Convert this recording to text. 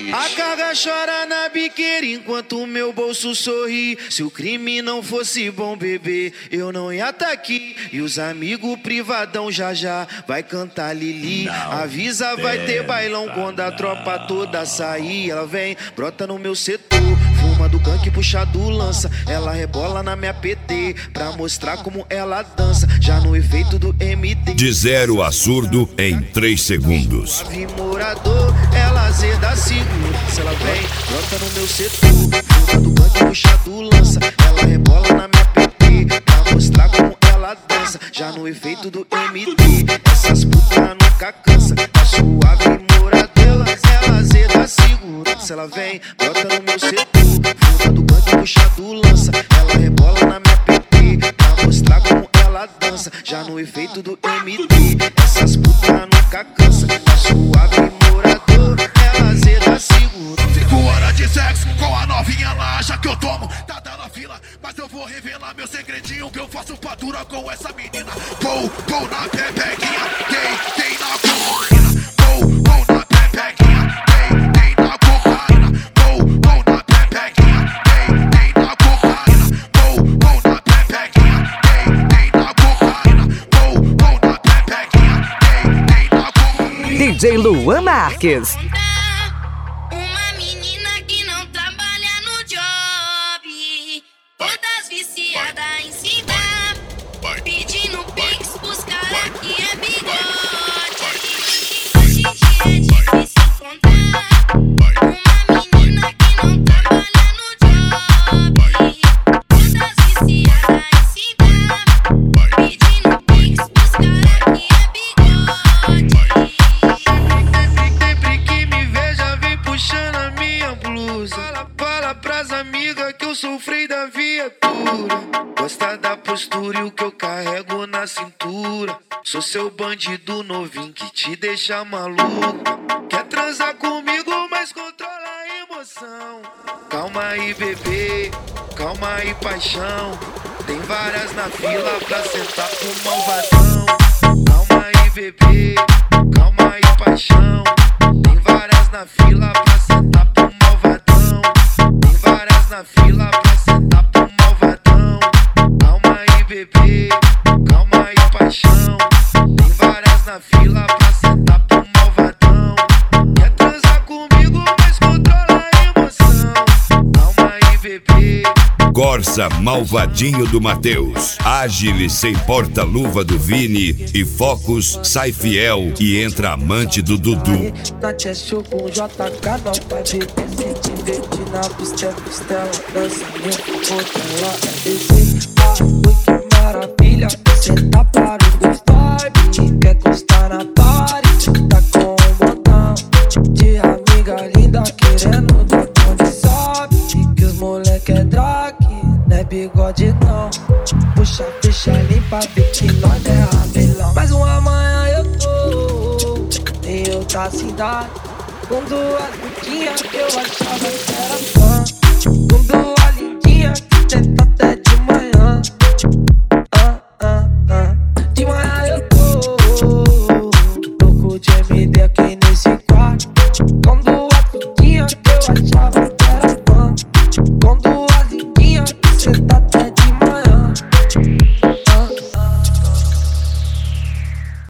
A carga chora na biqueira enquanto o meu bolso sorri. Se o crime não fosse bom, bebê, eu não ia tá aqui. E os amigos privadão já vai cantar Lili. Avisa, vai ter bailão quando a tropa toda sair. Ela vem, brota no meu setor, fuma do gangue, puxa do lança. Ela rebola na minha PT pra mostrar como ela dança. Já no efeito do MD. De 0 a surdo em 3 segundos. Morador, ela azeda segura. Se ela vem, brota no meu setor, fuma do gangue, puxa do lança. Ela rebola na minha PT pra mostrar como ela dança. Já no efeito do MD, essas putas nunca cansa. Tá suave morador, ela azeda segura. Se ela vem, brota no meu setor, fuma do gangue, puxa do lança. Ela rebola na minha PT pra mostrar como ela dança. Já no efeito do MD, essas putas nunca cansa. Tá suave morador, ela azeda segura. 5 horas de sexo com a novinha, ela acha que eu tomo. Tá dando a fila, mas eu vou revelar meu segredinho que eu faço fatura com essa menina. Vou na pepequinha, tem na cocaína. Vou na pepequinha, tem na cocaína. Vou na pepequinha, tem na cocaína. Vou na pepequinha, tem na cocaína. Vou na pepequinha, tem na cocaína. DJ Luan Marques. Uma menina que não trabalha no job, todas viciadas em cima, pedindo pix pros caras que é bigode. Hoje em dia é difícil encontrar uma menina que não trabalha no job, todas viciadas em cima, pedindo pix pros caras que é bigode. Sempre que me veja, vem puxando a minha blusa. Fala pras amigas que eu sou o freio da viatura. Gosta da postura e o que eu carrego na cintura. Sou seu bandido novinho que te deixa maluco. Quer transar comigo, mas controla a emoção. Calma aí, bebê, calma aí, paixão. Tem várias na fila pra sentar pro malvadão. Calma aí, bebê, calma aí, paixão. Tem várias na fila pra sentar pro malvadão. Tem várias na fila pra sentar pro malvadão. Calma aí, bebê, calma aí, paixão. Tem várias na fila pra sentar pro malvadão. Quer transar comigo, mas controla a emoção. Calma aí, bebê. Corsa Malvadinho do Matheus, Ágil sem porta-luva do Vini e Focus sai fiel e entra amante do Dudu. Na chest com o JK não pode descer, te divertir na costela, dança muito, botela, descer. Ui, que maravilha, cê tá para o good vibe, quer gostar na party, tá com um botão de amiga linda querendo dar onde sobe, que os moleque é drag, não é bigode não. Puxa, ficha, limpa, que nós é rabelão. Mais uma amanhã eu tô em outra cidade, com duas lindinhas que eu achava que era fã, com duas lindinhas que tenta